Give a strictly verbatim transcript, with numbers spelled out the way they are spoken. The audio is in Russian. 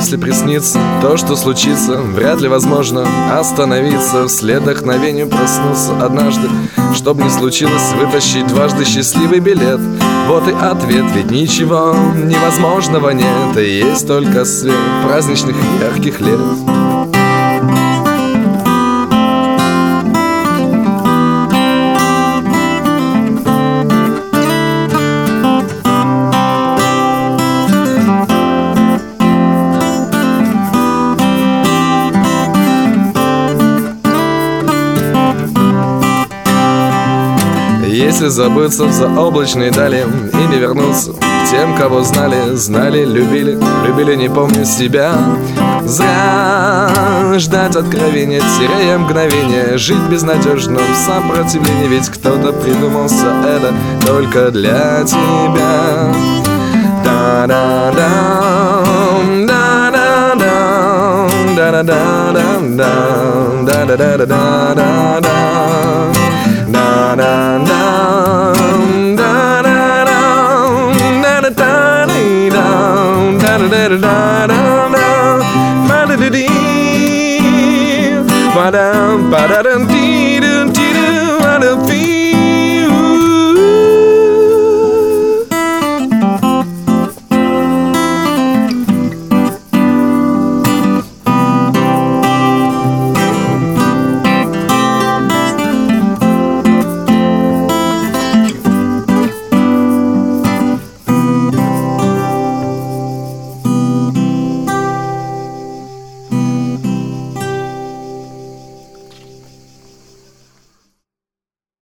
если приснится то, что случится, вряд ли возможно остановиться. Вслед вдохновению проснуться однажды. Чтоб не случилось, вытащить дважды счастливый билет. Вот и ответ, ведь ничего невозможного нет, и есть только свет праздничных ярких лет. Если забыться в заоблачной дали и не вернуться к тем, кого знали, знали, любили, любили, не помню себя. Зря ждать откровения, теряя мгновение, жить в безнадежном сопротивлении, ведь кто-то придумался это только для тебя. Да-да-да, да-да-да, да-да-да-да, да-да-да-да-да-да, да-да-да. Ba-dum, ba-da-dum-dee.